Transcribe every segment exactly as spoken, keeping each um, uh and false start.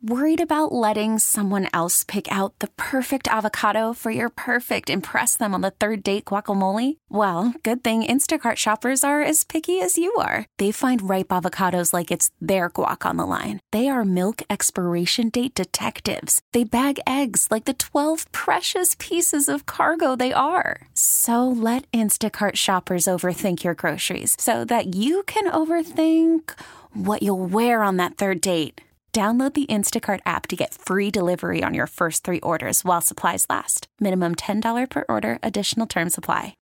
Worried about letting someone else pick out the perfect avocado for your perfect impress them on the third date guacamole? Well, good thing Instacart shoppers are as picky as you are. They find ripe avocados like it's their guac on the line. They are milk expiration date detectives. They bag eggs like the twelve precious pieces of cargo they are. So let Instacart shoppers overthink your groceries so that you can overthink what you'll wear on that third date. Download the Instacart app to get free delivery on your first three orders while supplies last. Minimum ten dollars per order. Additional terms apply.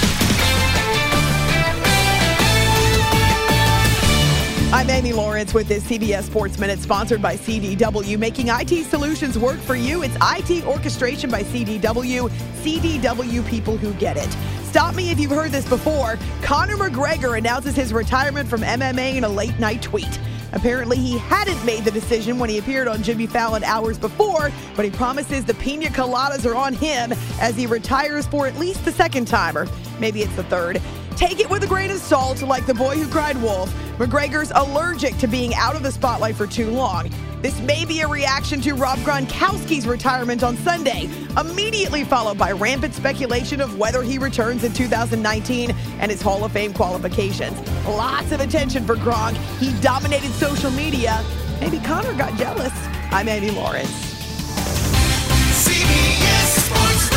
I'm Amy Lawrence with this C B S Sports Minute sponsored by C D W. Making I T solutions work for you. It's I T orchestration by C D W. C D W, people who get it. Stop me if you've heard this before. Conor McGregor announces his retirement from M M A in a late-night tweet. Apparently, he hadn't made the decision when he appeared on Jimmy Fallon hours before, but he promises the pina coladas are on him as he retires for at least the second time, or maybe it's the third. Take it with a grain of salt, like the boy who cried wolf. McGregor's allergic to being out of the spotlight for too long. This may be a reaction to Rob Gronkowski's retirement on Sunday, immediately followed by rampant speculation of whether he returns in two thousand nineteen and his Hall of Fame qualifications. Lots of attention for Gronk. He dominated social media. Maybe Conor got jealous. I'm Amy Lawrence. C B S Sports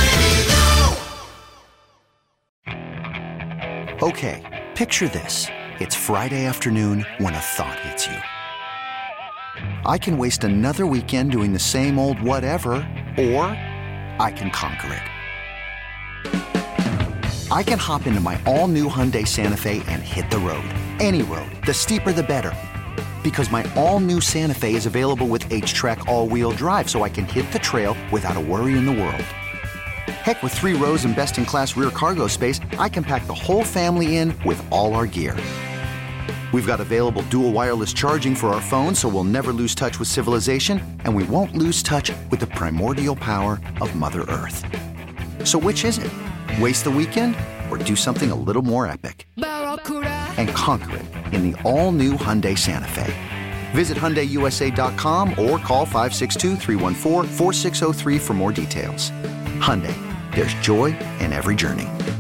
Radio. Okay, picture this. It's Friday afternoon when a thought hits you. I can waste another weekend doing the same old whatever, or I can conquer it. I can hop into my all-new Hyundai Santa Fe and hit the road. Any road. The steeper, the better. Because my all-new Santa Fe is available with H-Track all-wheel drive, so I can hit the trail without a worry in the world. Heck, with three rows and best-in-class rear cargo space, I can pack the whole family in with all our gear. We've got available dual wireless charging for our phones, so we'll never lose touch with civilization, and we won't lose touch with the primordial power of Mother Earth. So which is it? Waste the weekend or do something a little more epic? And conquer it in the all-new Hyundai Santa Fe. Visit Hyundai U S A dot com or call five six two, three one four, four six zero three for more details. Hyundai, there's joy in every journey.